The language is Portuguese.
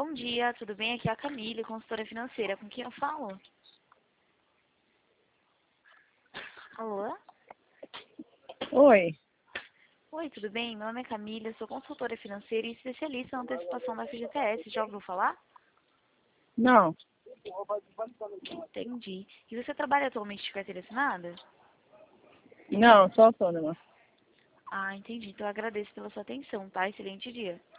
Bom dia, tudo bem? Aqui é a Camille, consultora financeira. Com quem eu falo? Alô? Oi. Oi, tudo bem? Meu nome é Camille, eu sou consultora financeira e especialista na antecipação da FGTS. Já ouviu falar? Não, Entendi. E você trabalha atualmente de carteira assinada? não, sou autônoma. Ah, entendi. Então eu agradeço pela sua atenção, tá? Excelente dia.